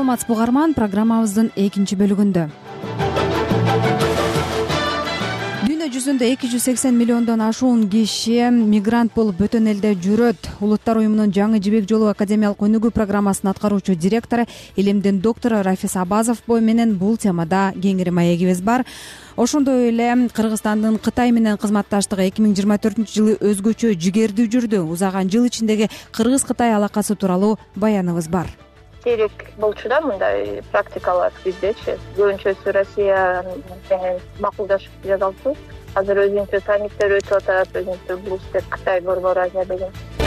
саламатсызбы угарман, программабыздын экинчи бөлүгүндө дүйнө жүзүндө 280 миллиондон ашуун киши мигрант болуп бөтөн элде жүрөт. Улуттар уюмунун жаңы жибек жолу академиялык өнүгүү программасынын аткаруучу директору, илимдин доктору Рафис Абазов менен бул темада кеңири маегибиз бар. Ошондой эле Кыргызстандын Кытай менен кызматташтыгы 2024-жылы өзгөчө жигердүү жүрдү. Узаган жыл ичиндеги Кыргыз-Кытай алакасы тууралуу баяныбыз бар. Керек болчу да мындай практикалар биздечи. Көбүнчөсү Россия менен макулдашып жатабыз. Азыр өзүнчө саммиттер өтүп атат, өзүнчө блустер Кытай, Борбор Азия деген.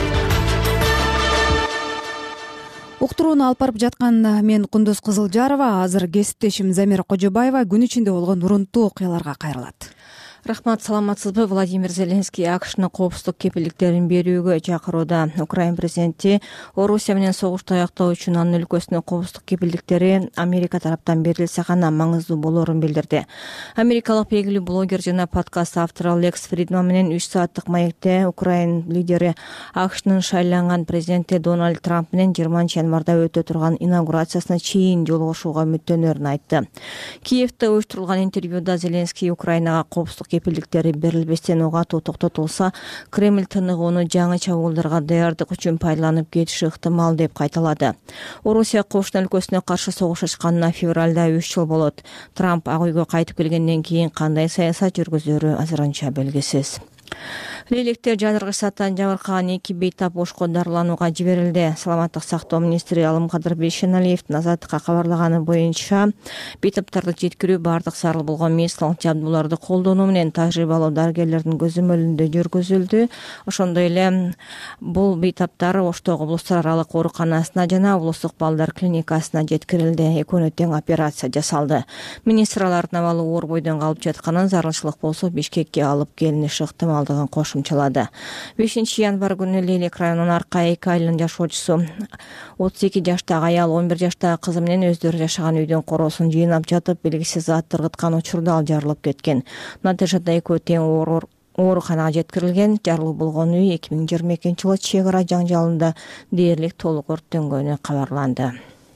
Уктурууну алып барып жаткан мен Кундуз Кызылжарова, азыр кесиптешим Замира Кожобаева күн ичинде болгон урунттуу окуяларга кайрылат. Рахмат, саламатсызбы? Владимир Зеленский АКШнын коопсуздук кепилдиктерин берүүгө чакырууда. Украина президенти Орусия менен согушту аяктоо үчүн анын өлкөсүнүн коопсуздук кепилдиктери Америка тараптан берилсе гана маңыздуу болоорун билдирди. Америкалык белгилүү блогер жана подкаст автору Лекс Фридман менен 3 сааттык маекте Украина лидери АКШнын шайланган президенти Дональд Трамп менен 20-январда өтө турган инаугурациясына чейин жолугушууга үмүттөнөрүн айтты. Киевде уюштурулган интервьюда Зеленский Украинага коопсуздук кепилдиктери берилбестен ого атуу токтотулса, Кремль тыныгууну жаңы чабуулдарга даярдык үчүн пайдаланып кетиши ыктымал деп кайталады. Орусия кошуна өлкөсүнө каршы согуш ачканына февралда 3 жыл болот. Трамп ак үйгө кайтып келгенден кийин кандай саясат жүргүзөрү азырынча белгисиз. Лейлектер жаныргыч саттан жабыркаган 2 бейтап бошко дарыланууга жиберилди. Саламаттык сактоо министри Алымкадыр Бейшеналиевдин Азаттыкка кабарлаганы боюнча, бейтаптарды жеткирүү бардык зарыл болгон медициналык жабдууларды колдонуу менен тажрыйбалуу дарыгерлердин көзөмөлүндө жүргүзүлдү. Ошондой эле бул бейтаптар Оштог облустар аралык ооруканасына жана облустук балдар клиникасына жеткирилди. Экөөнө тең операция жасалды. Министр алардын абалы оор бойдон калып жатканын, зарылчылык болсо Бишкекке алып келиниши ыктымалдыгын кошумчалады. 5-январ күнү Лейлек районунун Арка 2 айылынын жашоочусу 32 жаштагы аял 11 жаштагы кызы менен өздөрү жашаган үйдүн короосун жыйнап жатып, белгисиз зат тыргыткан учурда ал жарылып кеткен. Натыйжада экөө тең ооруканага жеткирилген. Жарылуу болгон үй 2022-жылы чек ара жаңжалында дээрлик толук өрттөнгөнү кабарланды.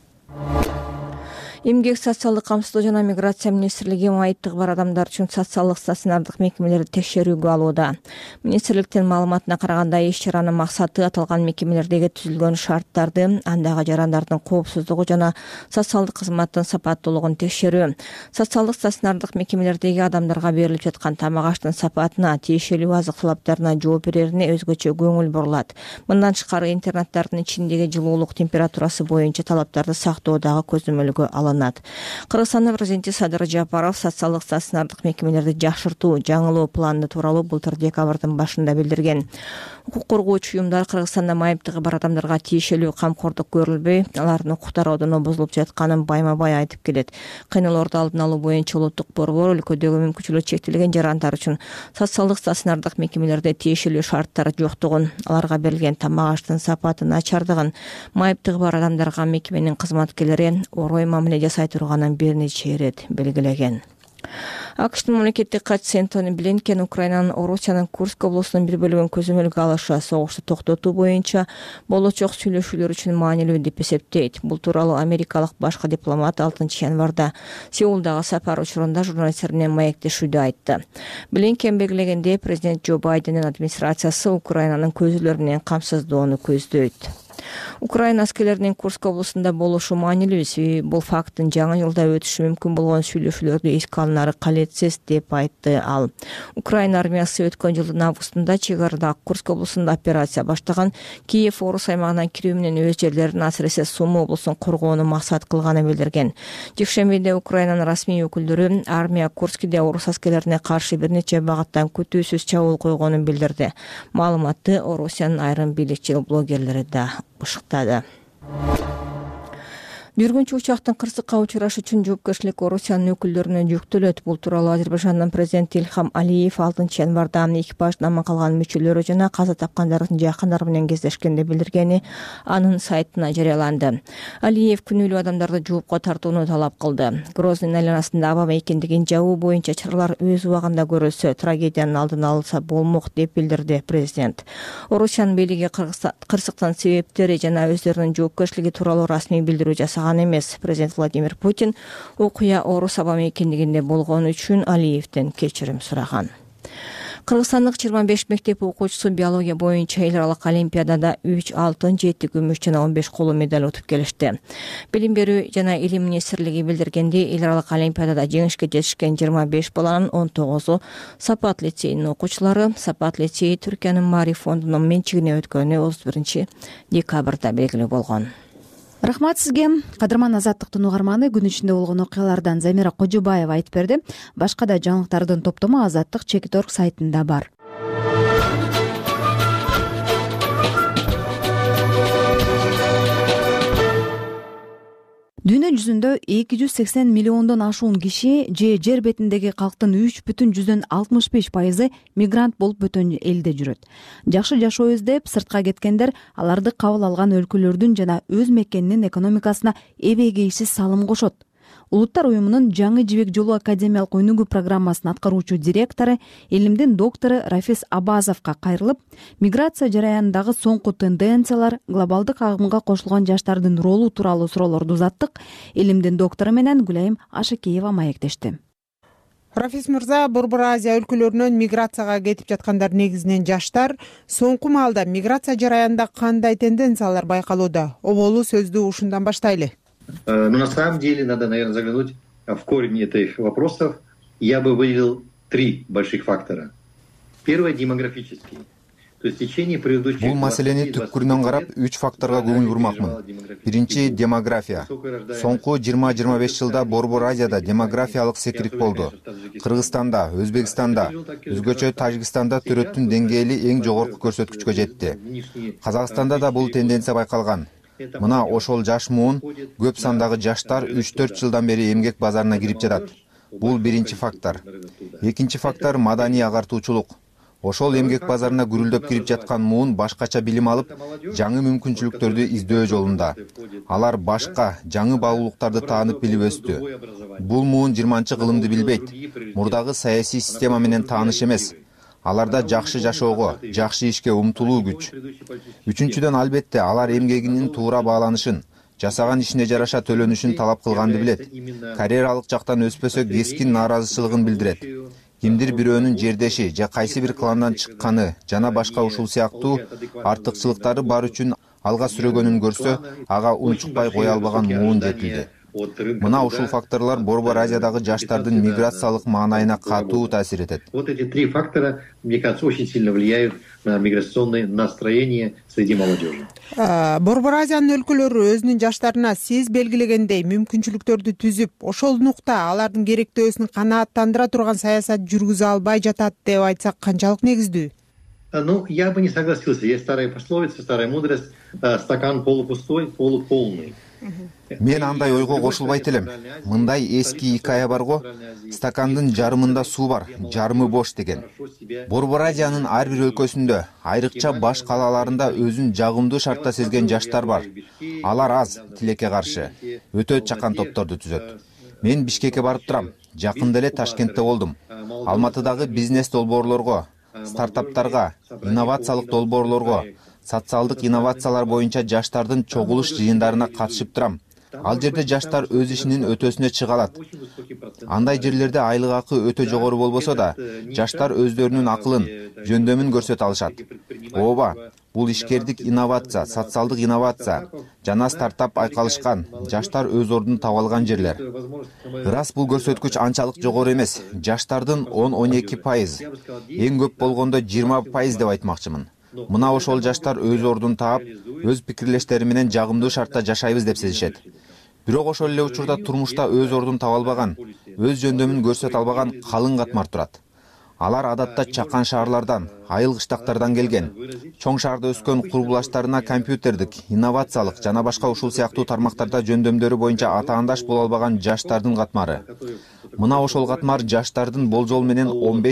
Эмгек, социалдык камсыздоо жана миграция министрлиги майыптыгы бар адамдар үчүн социалдык стационардык мекемелерди текшерүүгө алууда. Министрликтин маалыматына караганда, иш-чаранын максаты аталган мекемелердеги түзүлгөн шарттарды, андагы жарандардын коопсуздугу жана социалдык кызматтын сапаттуулугун текшерүү. Социалдык стационардык мекемелердеги адамдарга берилип жаткан тамак аштын сапатына, тиешелүү азык талаптарына жооп берерине өзгөчө көңүл бурулат. Мындан тышкары интернаттардын ичиндеги жылуулук температурасы боюнча талаптарды сактоо дагы көзөмөлгө алынат. Кыргызстандын президенти Садыр Жапаров социалдык стационардык мекемелерди жакшыртуу, жаңылоо планы тууралуу былтыр декабрдын башында билдирген. Укук коргоочу уюмдар Кыргызстанда майыптыгы бар адамдарга тиешелүү камкордук көрүлбөй, алардын укуктары одоно бузулуп жатканын байма-бай айтып келет. Кыйноолорду алдын алуу боюнча улуттук борбор өлкөдөгү мүмкүнчүлүгү чектелген жарандар үчүн социалдык стационардык мекемелерде тиешелүү шарттар жоктугун, аларга берилген тамак аштын сапатынын начардыгын, майыптыгы бар адамдарга мекеменин кызматкерлери орой мамиле жасай турганын бир нече ирет белгилеген. АКШнын мамлекеттик катчысы Энтони Блинкен Украинанын Орусиянын Курск облусунун бир бөлүгүн көзөмөлгө алышы согушту токтотуу боюнча болочок сүйлөшүүлөр үчүн маанилүү деп эсептейт. Бул тууралуу америкалык башкы дипломат 6-январда Сеулдагы сапар учурунда журналисттер менен маектешүүдө айтты. Блинкен белгилегендей, президент Джо Байдендин администрациясы Украинанын көзүлөр менен камсыздоону көздөйт. Украина аскерлеринин Курск облусунда болушу маанилүү, себеби бул факттын жаңы жылда өтүшү мүмкүн болгон сүйлөшүүлөрдү эске алынары калетсиз деп айтты ал. Украина армиясы өткөн жылдын августунда чек арада Курск облусунда операция баштаган. Киев орус аймагынан кирүү менен өз жерлерин, асыресе Сумы облусун коргоону максат кылганын билдирген. Жекшембиде Украинанын расмий өкүлдөрү армия Курскиде орус аскерлерине каршы бир нече багыттан күтүүсүз чабуул койгонун билдирди. Маалыматты Орусиянын айрым бийликчил блогерлери да ышыктады. Жүргүнчү учактын кырсыкка учурашы үчүн жоопкерчилик Орусиянын өкүлдөрүнө жүктөлөт. Бул тууралуу Азербайжандын президенти Илхам Алиев 6-январда экипаждын аман калган мүчөлөрү жана каза тапкандардын жакындары менен кездешкенде билдиргени анын сайтына жарыяланды. Алиев күнөөлүү адамдарды жоопко тартууну талап кылды. Грозный айланасында аба мейкиндигин жабуу боюнча чаралар өз убагында көрүлсө, трагедиянын алдын алса болмок деп билдирди президент. Орусиянын бийлиги кырсыктын себептери жана өздөрүнүн жоопкерчилиги тууралуу расмий билдирүү жасаган сураган эмес. Президент Владимир Путин окуя орус аба мекендигинде болгон үчүн Алиевден кечирим сураган. Кыргызстандык 25 мектеп окуучусу биология боюнча эл аралык олимпиадада 3 алтын, 7 күмүш жана 15 коло медаль утуп келишти. Билим берүү жана илим министрлиги билдиргендей, эл аралык олимпиадада жеңишке жетишкен 25 баланын 19-у Сапат лицейинин окуучулары. Сапат лицейи Түркиянын Мари фондунун менчигине өткөнү 31 декабрда белгилүү болгон. Рахмат сизге. Кадырман Азаттыктын угарманы, күн ичинде болгон окуялардан Замира Кожубаева айтып берди. Башка да жаңылыктардын топтому Азаттык Чекит.орг сайтында бар. Дүйнө жүзүндө 280 миллиондон ашуун киши же жер бетиндеги калктын 3,65% мигрант болуп бөтөн элде жүрөт. Жакшы жашоо издеп сыртка кеткендер аларды кабыл алган өлкөлөрдүн жана өз мекенинин экономикасына эбегейсиз салым кошот. Улуттар уюмунун Жаңы жибек жолу академиялык өнүгүү программасынын аткаруучу директору, илимдин доктору Рафис Абазовго кайрылып, миграция жараянындагы соңку тенденциялар, глобалдык агымга кошулган жаштардын ролу тууралуу суроолорду узаттык. Илимдин доктору менен Гүлайым Ашыкеева маектешти. Рафис мырза, Борбор Азия өлкөлөрүнөн миграцияга кетип жаткандар негизинен жаштар. Соңку маалда миграция жараянында кандай тенденциялар байкалууда? Оболу сөздү ушундан баштайлы. Но на самом деле надо, наверное, заглянуть в корень этих вопросов. Я бы выделил 3 больших фактора. Первый – демографический. То есть в течение предыдущих... Бул маселени түпкүрүнөн карап 3 факторго көңүл бурмакмын. Биринчи – демография. Соңку 20-25 жылда Борбор Азияда демографиялык секирик болду. Кыргызстанда, Өзбекстанда, өзгөчө Тажикстанда төрөттүн деңгээли эң жогорку көрсөткүчкө жетти. Казакстанда да бул тенденция байкалган. Мына ошол жаш муун көп сандагы жаштар 3-4 жылдан бери эмгек базарына кирип жатат. Бул биринчи фактор. Экинчи фактор – маданий агартуучулук. Ошол эмгек базарына гүрүлдөп кирип жаткан муун башкача билим алып, жаңы мүмкүнчүлүктөрдү издөө жолунда. Алар башка, жаңы баалуулуктарды таанып билип өстү. Бул муун 20-кылымды билбейт, мурдагы саясий система менен тааныш эмес. Аларда жакшы жашоого, жакшы ишке умтулуу күч. Үчүнчүдөн, албетте, алар эмгегинин туура бааланышын, жасаган ишине жараша төлөнүшүн талап кылганды билет. Карьералык жактан өспөсө кескин нааразычылыгын билдирет. Кимдир бирөөнүн жердеши же кайсы бир кландан чыкканы жана башка ушул сыяктуу артыкчылыктары бар үчүн алга сүрөгөнүн көрсө, ага унчукпай кое албаган муун жетилди. Мына ушул факторлор Борбор Азиядагы жаштардын миграциялык маанайына катуу таасир этет. Вот эти 3 фактора, мне кажется, очень сильно влияют на миграционные настроения среди молодежи. Борбор Азиянын өлкөлөрү өзүнүн жаштарына сиз белгилегендей мүмкүнчүлүктөрдү түзүп, ошол нукта алардын керектөөсүн канааттандыра турган саясат жүргүзө албай жатат деп айтсак канчалык негиздүү? Ну, я бы не согласился. Есть старая пословица, старая мудрость: стакан полупустой, полуполный. Мен андай ойго кошулбайт элем. Мындай эски икая барго, стакандын жарымында суу бар, жарымы бош деген. Борбор Азиянын ар бир өлкөсүндө, айрыкча баш калаларында өзүн жагымдуу шартта сезген жаштар бар. Алар аз, тилекке каршы, өтө чакан топторду түзөт. Мен Бишкекке барып турам. Жакында эле Ташкентте болдум. Алматыдагы бизнес долбоорлорго, стартаптарга, инновациялык долбоорлорго, социалдык инновациялар боюнча жаштардын чогулуш жыйындарына катышып турам. Ал жерде жаштар өз ишинин өтөсүнө чыга алат. Андай жерлерде айлык акы өтө жогору болбосо да, жаштар өздөрүнүн акылын, жөндөмүн көрсөтө алышат. Ооба, бул ишкердик инновация, социалдык инновация жана стартап айкалышкан, жаштар өз ордун таба алган жерлер. Ырас бул көрсөткүч анчалык жогору эмес. Жаштардын 10-12%, эң көп болгондо 20% деп айтмакчымын. Мына ошол жаштар өз ордун таап, өз пикирлештери менен жагымдуу шартта жашайбыз деп сезишет. Бирок ошол эле учурда турмушта өз ордун таба албаган, өз жөндөмүн көрсөтө албаган калың катмар турат. Алар адатта чакан шаарлардан, айыл кыштактардан келген. Чоң шаарда өскөн курбулаштарына компьютердик, инновациялык жана башка ушул сыяктуу тармактарда жөндөмдөрү боюнча атаандаш боло албаган жаштардын катмары. Мына ошол катмар жаштардын болжол менен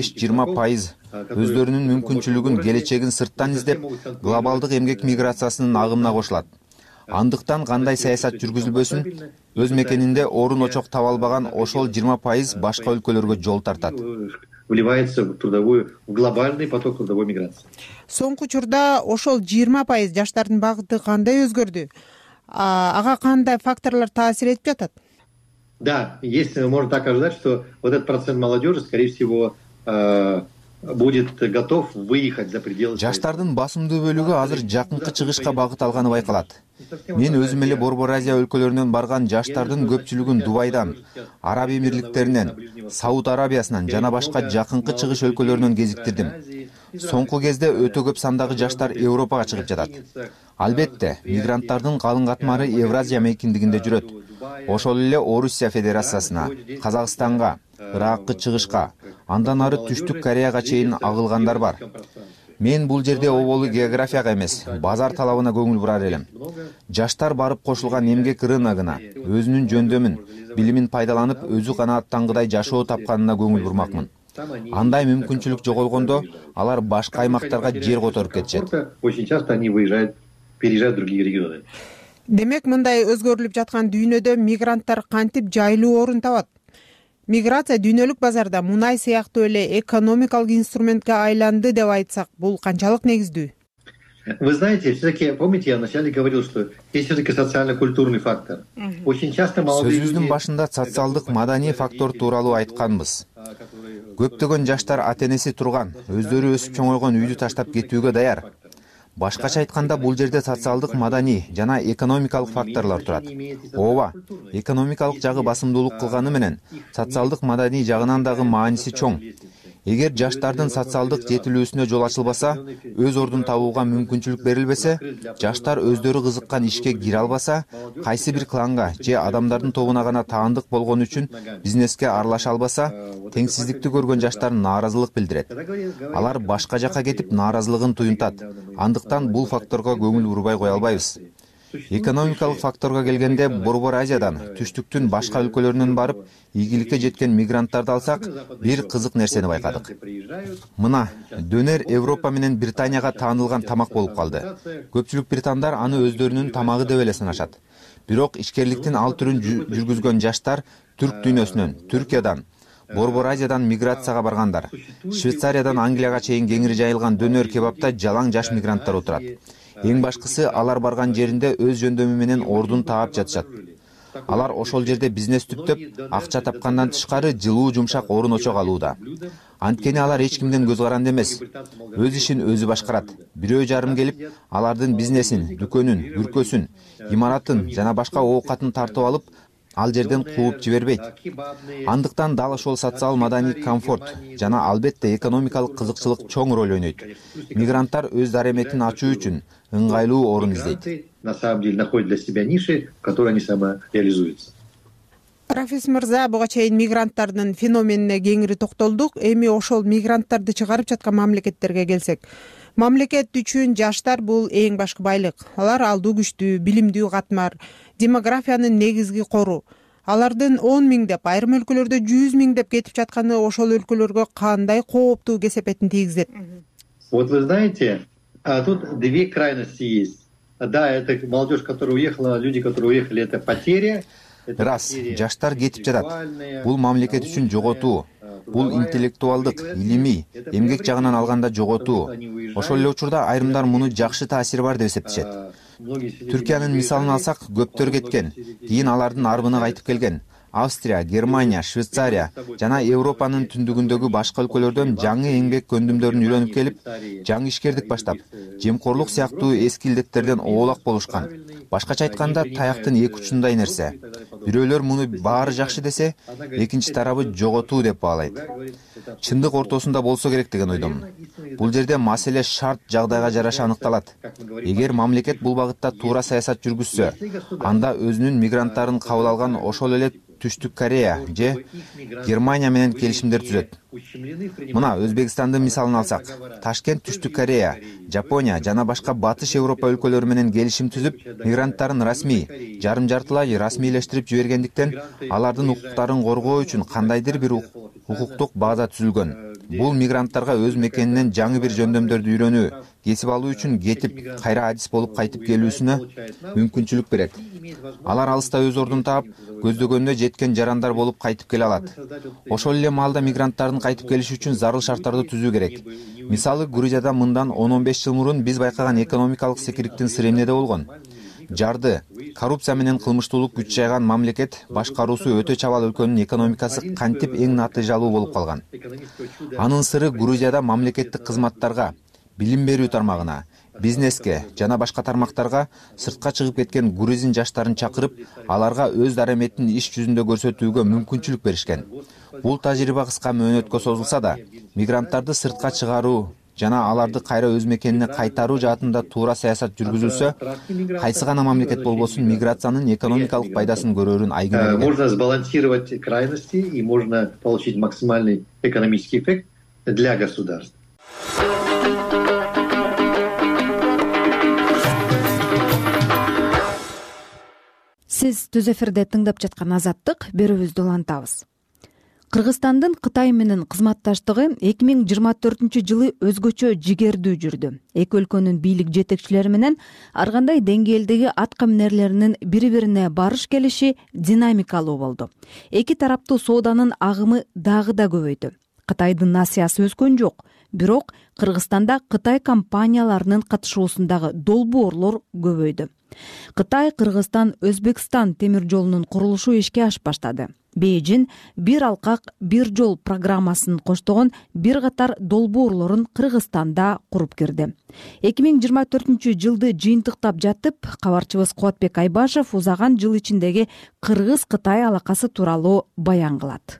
15-20% өздөрүнүн мүмкүнчүлүгүн, келечегин сырттан издеп, глобалдык эмгек миграциясынын агымына кошулат. Андыктан кандай саясат жүргүзүлбөсүн, өз мекенинде орун очок таба албаган ошол 20% башка өлкөлөргө жол тартат. Вливается в глобальный поток трудовой миграции. Соңку учурда ошол 20% жаштардын багыты кандай өзгөрдү? ага кандай факторлор таасир этип жатат? Да, если можно так ожидать, что вот этот процент молодежи, скорее всего, будет готов выехать за пределы. Жаштардын басымдуу бөлүгү азыр жакынкы чыгышка багыт алганы байкалат. Мен өзүм эле Борбор Азия өлкөлөрүнөн барган жаштардын көпчүлүгүн Дубайдан, Араб Эмирликтеринен, Сауд Арабиясынан жана башка жакынкы чыгыш өлкөлөрүнөн кезиктирдим. Соңку кезде өтө көп сандагы жаштар Европага чыгып жатат. Албетте, мигранттардын калың катмары Евразия мейкиндигинде жүрөт. Ошол эле Орусия Федерациясына, Казакстанга, Иракка чыгышка, андан ары Түштүк Кореяга чейин агылгандар бар. Мен бул жерде оболу географияга эмес, базар талабына көңүл бурар элем. Жаштар барып кошулган эмгек рыногуна, өзүнүн жөндөмүн, билимин пайдаланып, өзү канааттангыдай жашоо тапканына көңүл бурмакмын. Андай мүмкүнчүлүк жоголгондо, алар башка аймактарга жер которуп кетишет. Очень часто они переезжают в другие регионы. Демек, мындай өзгөрүлүп жаткан дүйнөдө мигранттар кантип жайлуу орун табат? Миграция дүйнөлүк базарда мунай сыяктуу эле экономикалык инструментке айланды деп айтсак, бул канчалык негиздүү? Вы знаете, все-таки, помните, я вначале говорил, что есть все-таки социально-культурный фактор. Очень часто молодые люди... Сөзүбүздүн башында социалдык маданий фактор тууралуу айтканбыз. Көптөгөн жаштар ата-энеси турган, өздөрү өсүп чоңойгон үйдү таштап кетүүгө даяр. Башкача айтканда, бул жерде социалдык маданий жана экономикалык факторлор турат. Ооба, экономикалык жагы басымдуулук кылганы менен, социалдык маданий жагынан дагы мааниси чоң. Эгер жаштардын социалдык жетилүүсүнө жол ачылбаса, өз ордун табууга мүмкүнчүлүк берилбесе, жаштар өздөрү кызыккан ишке кире албаса, кайсы бир кланга же адамдардын тобуна гана таандык болгон үчүн бизнеске аралаша албаса, теңсиздикти көргөн жаштар нааразылык билдирет. Алар башка жака кетип нааразылыгын туюнтат. Андыктан бул факторго көңүл бурбай кое албайбыз. Экономикалык факторго келгенде, Борбор Азиядан, түштүктүн башка өлкөлөрүнөн барып, ийгиликке жеткен мигранттарды алсак, бир кызык нерсени байкадык. Мына, дөнер Европа менен Британияга таанылган тамак болуп калды. Көпчүлүк британдар аны өздөрүнүн тамагы деп эле санашат. Бирок ишкерликтин ал түрүн жүргүзгөн жаштар түрк дүйнөсүнөн, Түркиядан, Борбор Азиядан миграцияга баргандар. Швейцариядан Англияга чейин кеңири жайылган дөнөр кебапта жалаң жаш мигранттар отурат. Эң башкысы, алар барган жеринде өз жөндөмү менен ордун таап жатышат. Алар ошол жерде бизнес түптөп, акча тапкандан тышкары жылуу жумшак орун очок алууда. Анткени алар эч кимден көз каранды эмес. Өз ишин өзү башкарат. Бирөө жарым келип, алардын бизнесин, дүкөнүн, бүркөсүн, имаратын жана башка оокатын тартып алып, ал жерден кууп жибербейт. Андыктан дал ошол социал маданий комфорт жана албетте экономикалык кызыкчылык чоң роль ойнойт. Мигранттар өз дареметин ачуу үчүн ыңгайлуу орун издейт. На самом деле находят для себя ниши, в которой они самореализуются. Профессор мырза, буга чейин мигранттардын феноменине кеңири токтолдук. Эми ошол мигранттарды чыгарып жаткан мамлекеттерге келсек, мамлекет үчүн жаштар бул эң башкы байлык. Алар алдуу күчтүү, билимдүү катмар, демографиянын негизги кору. Алардын 10 миңдеп, айрым өлкөлөрдө 100 миңдеп кетип жатканы ошол өлкөлөргө кандай кооптуу кесепетин тийгизет? Вот вы знаете, тут две крайности есть. Да, это молодежь, которая уехала, люди, которые уехали, это потеря. Рас, жаштар кетип жатат. Бул мамлекет үчүн жоготуу. Бул интеллектуалдык, илимий, эмгек жагынан алганда жоготуу. Ошол эле учурда айрымдар муну жакшы таасири бар деп эсептешет. Түркиянын мисалын алсак, көптөр кеткен, кийин алардын арбына кайтып келген. Австрия, Германия, Швейцария жана Европанын түндүгүндөгү башка өлкөлөрдөн жаңы эмгек көндүмдөрүн үйрөнүп келип, жаңы ишкердик баштап, жемкорлук сыяктуу эски илдеттерден оолак болушкан. Башкача айтканда, таяктын эки учундай нерсе. Бирөөлөр муну баары жакшы десе, экинчи тарабы жоготуу деп баалайт. Чындык ортосунда болсо керек деген ойдомун. Бул жерде маселе шарт жагдайга жараша аныкталат. Эгер мамлекет бул багытта туура саясат жүргүзсө, анда өзүнүн мигранттарын кабыл алган ошол эле Түштүк Корея же Германия менен келишимдер түзөт. Мына Өзбекстандын мисалын алсак, Ташкент Түштүк Корея, Жапония жана башка батыш Европа өлкөлөрү менен келишим түзүп, мигранттарын расмий, жарым-жартылай расмийлештирип жибергендиктен, алардын укуктарын коргоо үчүн кандайдыр бир укуктук база түзүлгөн. Бул мигранттарга өз мекенинен жаңы бир жөндөмдөрдү үйрөнүү, кесип алуу үчүн кетип, кайра адис болуп кайтып келүүсүнө мүмкүнчүлүк берет. Алар алыста өз ордун таап, көздөгөнүнө жеткен жарандар болуп кайтып келе алат. Ошол эле маалда мигранттардын кайтып келиши үчүн зарыл шарттарды түзүү керек. Мисалы, Грузияда мындан 10-15 жыл мурун биз байкаган экономикалык секириктин сыры эмнеде болгон? Жарды, коррупция менен кылмыштуулук күч жайган мамлекет башкаруусу өтө чабал өлкөнүн экономикасы кантип эң натыйжалуу болуп калган? Анын сыры Грузияда мамлекеттик кызматтарга, билим берүү тармагына, бизнеске жана башка тармактарга сыртка чыгып кеткен грузин жаштарын чакырып, аларга өз дараметин иш жүзүндө көрсөтүүгө мүмкүнчүлүк беришкен. Бул тажрыйба кыска мөөнөткө созулса да, мигранттарды сыртка чыгаруу жана аларды кайра өз мекенине кайтаруу жаатында туура саясат жүргүзүлсө, кайсы гана мамлекет болбосун миграциянын экономикалык пайдасын көрөрүн айгын элген. Можно сбалансировать крайности и можно получить максимальный экономический эффект для государства. Сиз Түз эфирде тыңдап жаткан Азаттык, берүүбүздү улантабыз. Кыргызстандын Кытай менен кызматташтыгы 2024-жылы өзгөчө жигердүү жүрдү. Эки өлкөнүн бийлик жетекчилери менен ар кандай деңгээлдеги атка минерлеринин бири-бирине барыш келиши динамикалуу болду. Эки тараптуу сооданын агымы дагы да көбөйдү. Кытайдын насыясы өскөн жок, бирок Кыргызстанда Кытай компанияларынын катышуусундагы долбоорлор көбөйдү. Кытай, Кыргызстан, Өзбекстан темир жолунун курулушу ишке ашып баштады. Бейжин бир алкак, бир жол программасын коштогон бир катар долбоорлорун Кыргызстанда куруп кирди. 2024-жылды жыйынтыктап жатып, кабарчыбыз Кубатбек Айбашев узаган жыл ичиндеги Кыргыз-Кытай алакасы тууралуу баян кылат.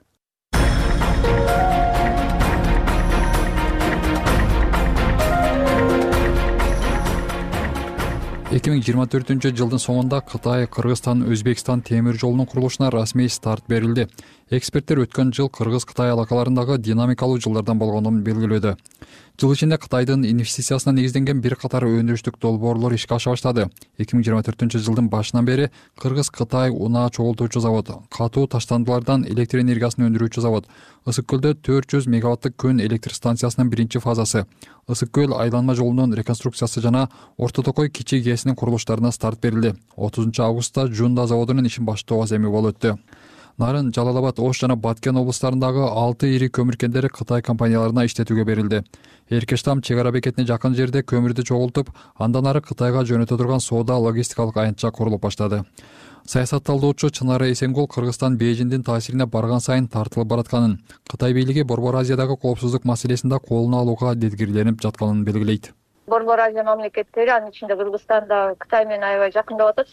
2024-жылдын соңунда Кытай, Кыргызстан, Өзбекстан темир жолунун курулушуна расмий старт берилди. Эксперттер өткөн жыл Кыргыз-Кытай алакаларындагы динамикалуу жылдардан болгонун белгилөөдө. Жыл ичинде Кытайдын инвестициясына негизденген бир катар өндүрүштүк долбоорлор ишке аша баштады. 2024-жылдын башынан бери Кыргыз-Кытай унаа чогултуучу завод, катуу таштандылардан электр энергиясын өндүрүүчү завод, Ысык көлдө 400 мегаваттык күн электр станциясынын биринчи фазасы, Ысык көл айланма жолунун реконструкциясы жана Орто Токой кичи ГЭСинин курулуштарына старт берилди. 30 августта Жунда заводунун ишин баштоо аземи болуп өттү. Нарын, Жалал-Абад, Ош жана Баткен облустарындагы 6 ири көмүр кендери Кытай компанияларына иштетүүгө берилди. Эркештам чек ара бекетине жакын жерде көмүрдү чогултуп, андан ары Кытайга жөнөтө турган соода логистикалык аянтча курулуп баштады. Саясат талдоочу Чынара Эсенгул Кыргызстан Бейжиндин таасирине барган сайын тартылып баратканын, Кытай бийлиги Борбор Азиядагы коопсуздук маселесинде колуна алууга дедгирленип жатканын белгилейт. Борбор Азия мамлекеттери, анын ичинде Кыргызстан да Кытай менен аябай жакындап атат.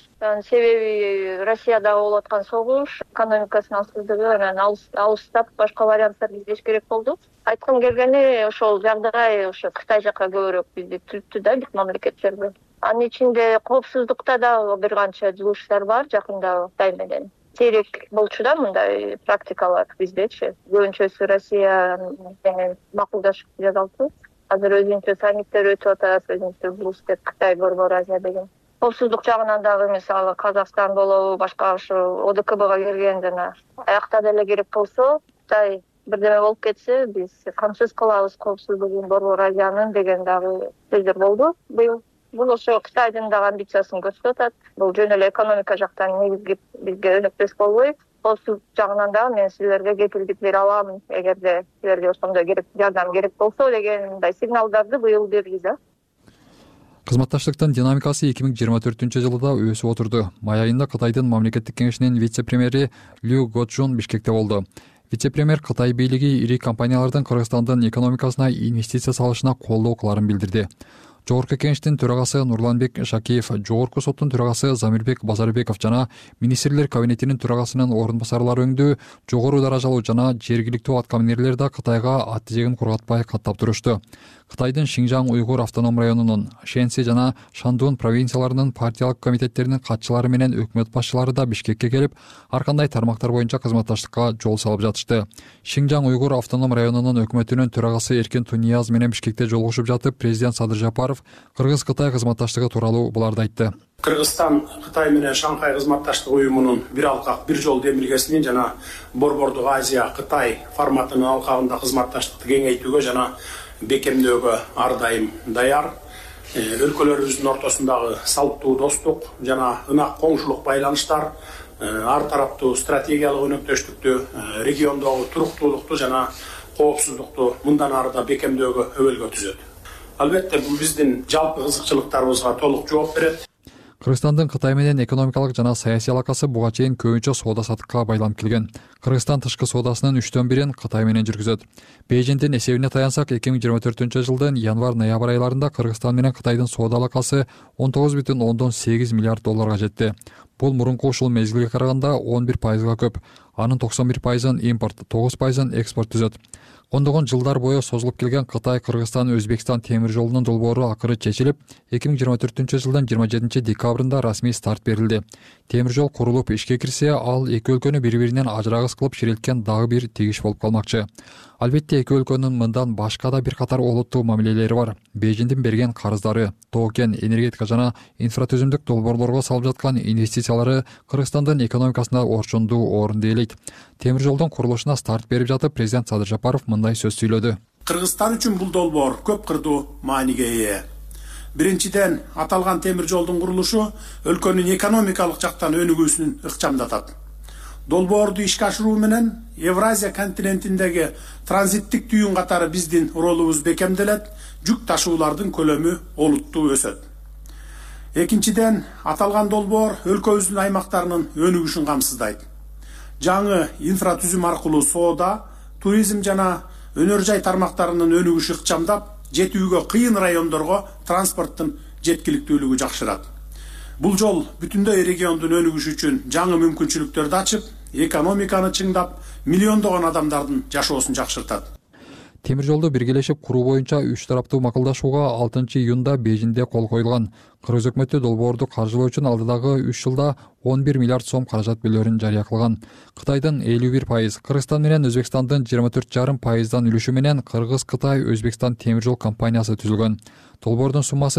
Себеби Россияда болуп аткан согуш, экономикасынын алсыздыгы анан алыстап башка варианттарды издеш керек болду. Айткым келгени, ошол жагдай ошо Кытай жака көбүрөөк бизди түрттү да, бир мамлекеттерди. Анын ичинде коопсуздукта да бир канча жылыштар бар жакында Кытай менен. Сейрек болчу да мындай практикалар биздечи. Көбүнчөсү Россия менен макулдашып жаталчу. Азыр өзүнчө саммиттер өтүп атат, өзүнчө блустек Кытай, Борбор Азия деген. Коопсуздук жагынан дагы мисалы Казакстан болобу, башка ошо ОДКБга кирген жана аякта деле керек болсо, Кытай бирдеме болуп кетсе, биз камсыз кылабыз коопсуздугун Борбор Азиянын деген дагы сөздөр болду быйыл. Бул ошо Кытайдын дагы амбициясын көрсөтүп атат. Бул жөн эле экономика жактан негизги бизге өнөктөш болбой, коопсуздук жагынан дагы мен силерге кепилдик бере алам, эгерде силерге ошондой керек жардам керек болсо деген мындай сигналдарды быйыл берди да. Кызматташтыктын динамикасы 2024-жылы да өсүп отурду. Май айында Кытайдын мамлекеттик кеңешинин вице-премьери Лю Гочжун Бишкекте болду. Вице-премьер Кытай бийлиги ири компаниялардын Кыргызстандын экономикасына инвестиция салышына колдоо кыларын билдирди. Жогорку кеңештин төрагасы Нурланбек Шакиев, Жогорку соттун төрагасы Замирбек Базарбеков жана министрлер кабинетинин төрагасынын орун басарлары өңдүү жогору даражалуу жана жергиликтүү аткаминерлер да Кытайга ат жегин кургатпай каттап турушту. Кытайдын Шинжаң уйгур автоном районунун, Шэнси жана Шандун провинцияларынын партиялык комитеттеринин катчылары менен өкмөт башчылары да Бишкекке келип, ар кандай тармактар боюнча кызматташтыкка жол салып жатышты. Шинжаң уйгур автоном районунун өкмөтүнүн төрагасы Эркин Тунияз менен Бишкекте жолугушуп жатып, президент Садыр Жапаров Кыргыз-Кытай кызматташтыгы тууралуу буларды айтты. Кыргызстан Кытай менен Шанхай кызматташтык уюмунун бир алкак бир жол демилгесинин жана Борбордук Азия Кытай форматынын алкагында кызматташтыкты кеңейтүүгө жана бекемдөөгө ар дайым даяр. Өлкөлөрүбүздүн ортосундагы салттуу достук жана ынак коңшулук байланыштар ар тараптуу стратегиялык өнөктөштүктү, региондогу туруктуулукту жана коопсуздукту мындан ары да бекемдөөгө өбөлгө түзөт. Албетте бул биздин жалпы кызыкчылыктарыбызга толук жооп берет. Кыргызстандын Кытай менен экономикалык жана саясий алакасы буга чейин көбүнчө соода саттыкка байланып келген. Кыргызстан тышкы соодасынын 3/1 Кытай менен жүргүзөт. Бейжиңдин эсебине таянсак, 2024 жылдын январь-ноябрь айларында Кыргызстан менен Кытайдын соода алакасы 19,8 миллиард долларга жетти. Бул мурунку ушул мезгилге караганда 11% көп. Анын 91% импорт, 9% экспорт түзөт. Ондогон жылдар бою созулуп келген Кытай, Кыргызстан, Өзбекстан темир жолунун долбоору акыры чечилип, 2024 жылдын 27 декабрында расмий старт берилди. Темир жол курулуп ишке кирсе, ал эки өлкөнү бири-биринен ажырагыс кылып ширилткен дагы бир тегиш болуп калмакчы. Албетте эки өлкөнүн мындан башка да бир катар олуттуу мамилелери бар. Бейжиңдин берген карыздары, тоо-кен, энергетика жана инфратүзүмдүк долбоорлорго салып жаткан инвестициялары Кыргызстандын экономикасына орчундуу орунду ээлейт. Темир жолдун курулушуна старт берип жатып, президент Садыр Жапаров мындай сөз сүйлөдү. Кыргызстан үчүн бул долбоор көп кырдуу мааниге ээ. Биринчиден, аталган темир жолдун курулушу өлкөнүн экономикалык жактан өнүгүүсүн ыкчамдатат. Долбоорду ишке ашыруу менен Евразия континентиндеги транзиттик түйүн катары биздин ролубуз бекемделет, жүк ташуулардын көлөмү олуттуу өсөт. Экинчиден, аталган долбоор өлкөбүздүн аймактарынын өнүгүшүн камсыздайт. Жаңы инфратүзүм аркылуу соода, туризм жана өнөр жай тармактарынын өнүгүшү ыкчамдап, жетүүгө кыйын райондорго транспорттун жеткиликтүүлүгү жакшырат. Бул жол бүтүндөй региондун өнүгүшү үчүн жаңы мүмкүнчүлүктөрдү ачып, экономиканы чыңдап, миллиондогон адамдардын жашоосун жакшыртат. Темир жолду биргелешип куруу боюнча 3 тараптуу макулдашууга 6 июнда Бейжиңде кол коюлган. Кыргыз өкмөтү долбоорду каржылоо үчүн алдыдагы 3 жылда 11 миллиард сом каражат бөлөрүн жарыя кылган. Кытайдын 51%, Кыргызстан менен Өзбекстандын 24,5%дан үлүшү менен Кыргыз-Кытай Өзбекстан темир жол компаниясы түзүлгөн. Долбоордун суммасы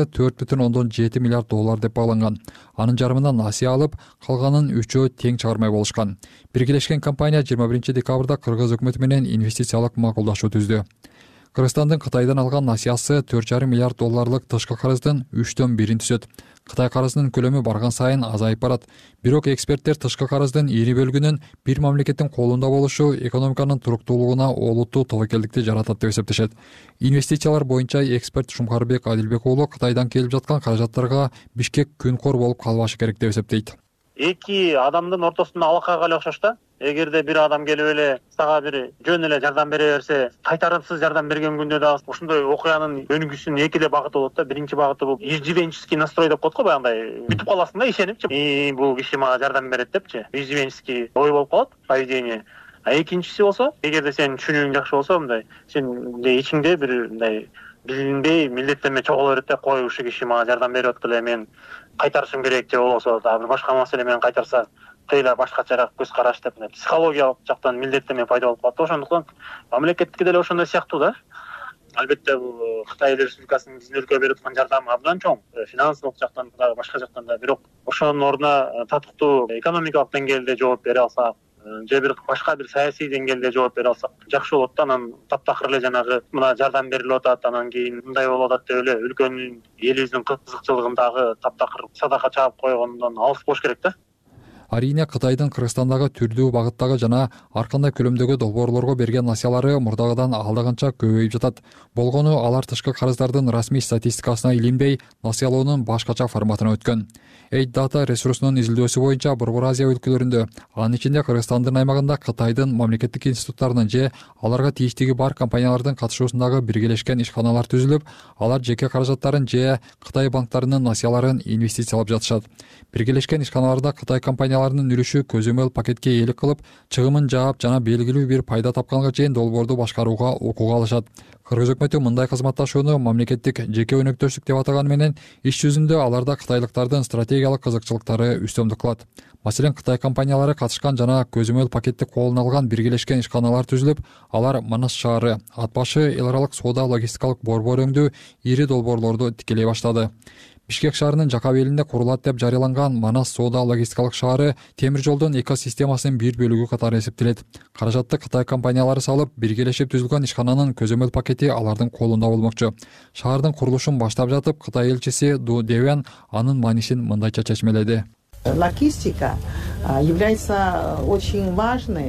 4,7 миллиард доллар деп багланган. Анын жарымынан Асия алып, калганын үчөө тең чыгармай болушкан. Биргелешкен компания 21 декабрда Кыргыз өкмөтү менен инвестициялык макулдашуу түздү. Кыргызстандын Кытайдан алган Асиясы 4,5 миллиард долларлык тышкы карыздын 3/1 түзөт. Кытай карызынын көлөмү барган сайын азайып барат. Бирок эксперттер тышкы карыздын ири бөлүгүнүн бир мамлекеттин колунда болушу экономиканын туруктуулугуна олуттуу тобокелдикти жаратат деп эсептешет. Инвестициялар боюнча эксперт Шумкарбек Адилбек уулу Кытайдан келип жаткан каражаттарга Бишкек күнкор болуп калбашы керек деп эсептейт. Эки адамдын ортосунда алакага эле окшош да. Эгерде бир адам келип эле сага бир жөн эле жардам бере берсе, кайтарымсыз жардам берген күндө да ушундай окуянын өнүгүүсүнүн эки эле багыты болот да. Биринчи багыты бул иждивенческий настрой деп коет го, баягындай күтүп каласың да, ишенипчи. Бул киши мага жардам берет депчи. Иждивенческий ой болуп калат, поведение. А экинчиси болсо, эгерде сенин түшүнүгүң жакшы болсо, мындай сен ичиңде бир мындай билинбей милдеттенме чогула берет да, кой ушул киши мага жардам берип атты эле, мен кайтарышым керек же болбосо дагы бир башка маселе менен кайтарса тыйла башкачараак көз караш деп психологиялык жактан милдеттенме пайда болуп калат. Ошондуктан мамлекеттики деле ошондой сыяктуу да. Албетте бул Кытай Республикасынын биздин өлкөгө берип аткан жардамы абдан чоң, финансылык жактан дагы башка жактан да, бирок ошонун ордуна татыктуу экономикалык деңгээлде жооп бере алсак, же бир башка бир саясий деңгээлде жооп бере алсак жакшы болот да. Анан таптакыр эле жанагы мына жардам берилип атат, анан кийин мындай болуп атат деп эле өлкөнүн элибиздин кызыкчылыгындагы таптакыр садака чаап койгондон алыс болуш керек да. Арийне Кытайдын Кыргызстандагы түрдүү багыттагы жана ар кандай көлөмдөгү долбоорлорго берген насыялары мурдагыдан алдаганча көбөйүп жатат. Болгону алар тышкы карыздардын расмий статистикасына илинбей, насыялоонун башкача форматына өткөн. Aid Data ресурсунун изилдөөсү боюнча Борбор Азия өлкөлөрүндө, анын ичинде Кыргызстандын аймагында Кытайдын мамлекеттик институттарынын же аларга тийиштиги бар компаниялардын катышуусундагы биргелешкен ишканалар түзүлүп, алар жеке каражаттарын же Кытай банктарынын насыяларын инвестициялап жатышат. Биргелешкен ишканаларда Кытай компанияларынын үлүшү көзөмөл пакетке ээлик кылып, чыгымын жаап жана белгилүү бир пайда тапканга чейин долбоорду башкарууга укук алышат. Кыргыз өкмөтү мындай кызматташууну мамлекеттик жеке өнөктөштүк деп атаганы менен иш жүзүндө аларда кытайлыктардын стратегиялык кызыкчылыктары үстөмдүк кылат. Маселен, Кытай компаниялары катышкан жана көзөмөл пакетти колуна алган биргелешкен ишканалар түзүлүп, алар Манас шаары, Ат башы эл аралык соода логистикалык борбор өңдүү ири долбоорлорду тикелей баштады. Бишкек шаарынын жакап элинде курулат деп жарыяланган Манас соода логистикалык шаары темир жолдун экосистемасынын бир бөлүгү катары эсептелет. Каражатты Кытай компаниялары салып, биргелешип түзүлгөн ишкананын көзөмөл пакети алардын колунда болмокчу. Шаардын курулушун баштап жатып, Кытай элчиси Ду Девян анын маанисин мындайча чечмеледи. Логистика является очень важной.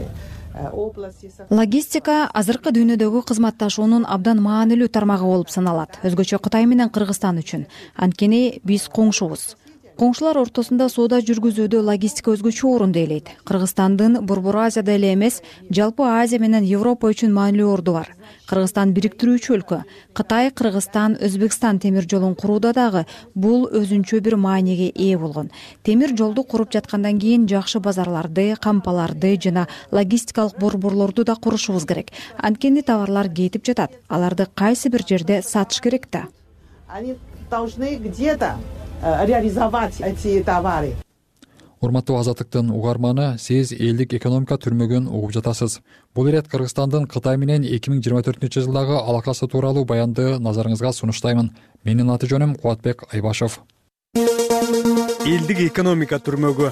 Логистика азыркы дүйнөдөгү кызматташуунун абдан маанилүү тармагы болуп саналат. Өзгөчө Кытай менен Кыргызстан үчүн. Анткени биз коңшубуз. Коңшулар ортосунда соода жүргүзүүдө логистика өзгөчө орунду ээлейт. Кыргызстандын Борбор Азияда эле эмес, жалпы Азия менен Европа үчүн маанилүү орду бар. Кыргызстан бириктирүүчү өлкө. Кытай, Кыргызстан, Өзбекстан темир жолун курууда дагы бул өзүнчө бир мааниге ээ болгон. Темир жолду куруп жаткандан кийин жакшы базарларды, кампаларды жана логистикалык борборлорду да курушубуз керек. Анткени товарлар кетип жатат. Аларды кайсы бир жерде сатыш керек да. Они должны где-то реализовать эти товары. Урматтуу Азаттыктын угарманы, сиз элдик экономика түрмөгүн угуп жатасыз. Бул ирет Кыргызстандын Кытай менен 2024 жылдагы алакасы тууралуу баянды назарыңызга сунуштаймын. Менин аты жөнүм Кубатбек Айбашев. Элдик экономика түрмөгү.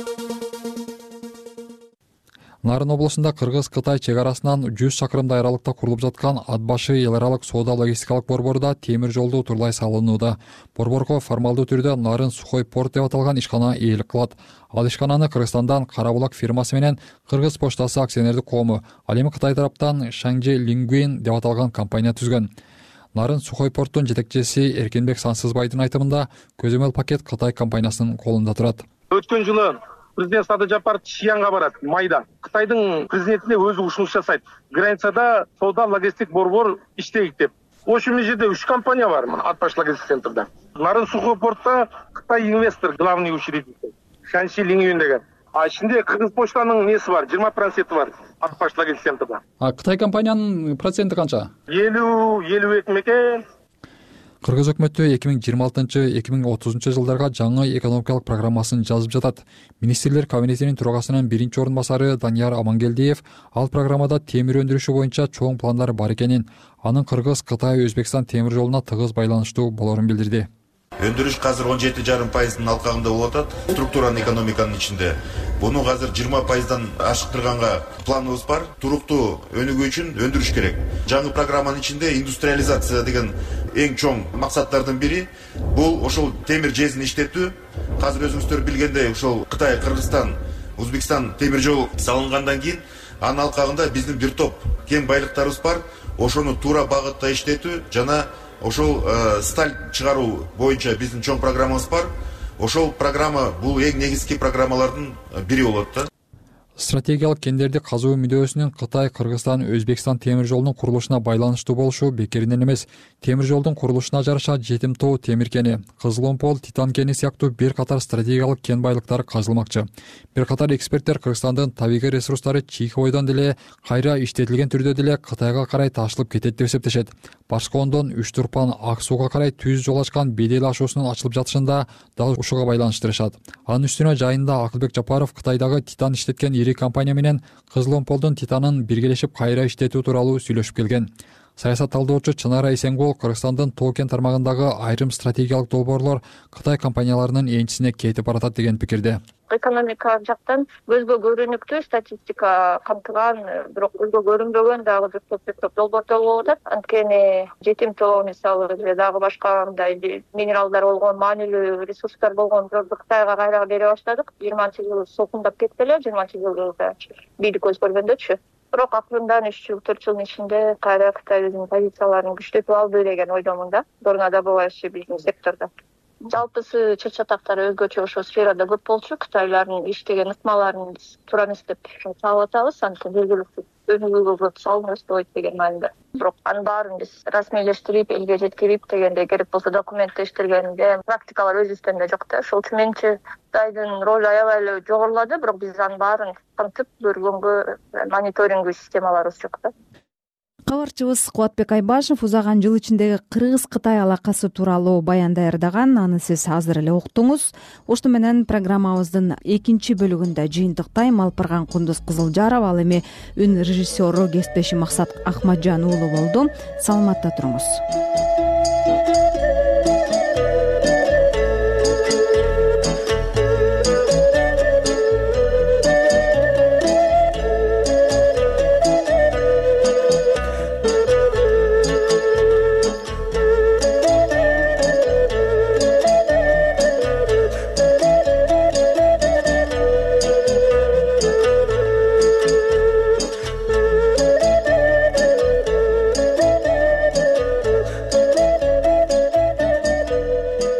Нарын облусунда Кыргыз-Кытай чек арасынан 100 шакырымдай аралыкта курулуп жаткан Ат башы эл аралык соода логистикалык борборда темир жолду утурлай салынууда. Борборго формалдуу түрдө Нарын сухой порт деп аталган ишкана ээлик кылат. Ал ишкананы Кыргызстандан Карабулак фирмасы менен Кыргыз поштасы акционердик коому, ал эми Кытай тараптан Шанжи Лингвин деп аталган компания түзгөн. Нарын сухой порттун жетекчиси Эркинбек Сансызбайдын айтымында көзөмөл пакет Кытай компаниясынын колунда турат. Өткөн жылы президент Садыр Жапаров Шиянга барат майда. Кытайдын президентине өзү ушунуш жасайт. Границада соода логистик борбор иштейт деп. Ошол жерде 3 компания бар Ат баш логистик центрда. Нарын сухой портта Кытай инвестор главный учредитель Шанши Лингвин деген. А ичинде Кыргыз почтанын неси бар, 20% бар Ат баш логистик центрда. А Кытай компаниянын проценти канча? 50-52 мекен. Кыргыз өкмөтү 2026-2030 жылдарга жаңы экономикалык программасын жазып жатат. Министрлер кабинетинин төрагасынын биринчи орун басары Данияр Амангелдиев ал программада темир өндүрүшү боюнча чоң пландар бар экенин, анын Кыргыз, Кытай, Өзбекстан темир жолуна тыгыз байланыштуу болорун билдирди. Өндүрүш азыр 17,5% алкагында болуп атат. Структуранын экономиканын ичинде. Буну азыр 20%дан ашыктырганга планыбыз бар. Туруктуу өнүгүү үчүн өндүрүш керек. Жаңы программанын ичинде индустриализация деген эң чоң максаттардын бири бул ошол темир жезин иштетүү. Азыр өзүңүздөр билгендей ошол Кытай, Кыргызстан, Өзбекстан темир жол салынгандан кийин анын алкагында биздин бир топ кең байлыктарыбыз бар. Ошону туура багытта иштетүү жана ошол сталь чыгаруу боюнча биздин чоң программабыз бар. Ошол программа бул эң негизги программалардын бири болот да. Стратегиялык кендерди казуу мүдөөсүнүн Кытай, Кыргызстан, Өзбекстан темир жолунун курулушуна байланыштуу болушу бекеринен эмес. Темир жолдун курулушуна жараша Жетим тоо темир кени, Кызыл Омпол, Титан кени сыяктуу бир катар стратегиялык кен байлыктары казылмакчы. Бир катар эксперттер Кыргызстандын табигый ресурстары чийки бойдон деле кайра иштетилген түрдө деле Кытайга карай ташылып кетет деп эсептешет. Башкы Ондон Үч Турпан Ак сууга карай түз жол ачкан бедел ашуусунун ачылып жатышында дал ушуга байланыштырышат. Анын үстүнө жайында Акылбек Жапаров Кытайдагы Титан иштеткен компания менен Кызыл Омполдун Титанын биргелешип кайра иштетүү тууралуу сүйлөшүп келген. Саясат талдоочу Чынара Эсенгул Кыргызстандын тоо кен тармагындагы айрым стратегиялык долбоорлор Кытай компанияларынын энчисине кетип баратат деген пикирде. Экономика жактан көзгө көрүнүктүү статистика камтыган, бирок көзгө көрүнбөгөн дагы бир топ долбоорлор болуп атат. Анткени Жетим тоо мисалы же дагы башка мындай минералдар болгон, маанилүү ресурстар болгон жолду Кытайга кайра бере баштадык. 20-жылы сокундап кетти эле, 20-жылда бийлик өзгөргөндөчү. Бирок акырындан 3 жыл, 4 жылдын ичинде кайра Кытай өзүнүн позицияларын күчтөтүп алды деген ойдомун да. Дорнодобывающий бизнес сектордо. Жалпысы чыр-чатактары өзгөчө ошол сферада көп болчу. Кытайлардын иштеген ыкмаларын туура эмес деп салып атабыз, анткени белгилүү өнүгүүгө салынып өспөйт деген маанидө. Бирок анын баарын биз расмийлештирип, элге жеткирип дегенде керек болсо документтештиргенде практикалар өзүбүздөн да жок да. Ошол үчүн менчи Кытайдын ролу аябай эле жогорулады, бирок биз анын баарын камтып көргөнгө мониторингүү системаларыбыз жок да. Кабарчыбыз Кубатбек Айбашев узаган жыл ичиндеги Кыргыз-Кытай алакасы тууралуу баян даярдаган. Аны сиз азыр эле уктуңуз. Ошто менен программабыздын экинчи бөлүгүндө жыйынтыктайм. Алып барган Кундуз Кызылжаров, ал эми үн режиссеру кесиптешим Максат Ахмаджан уулу болду. Саламатта туруңуз.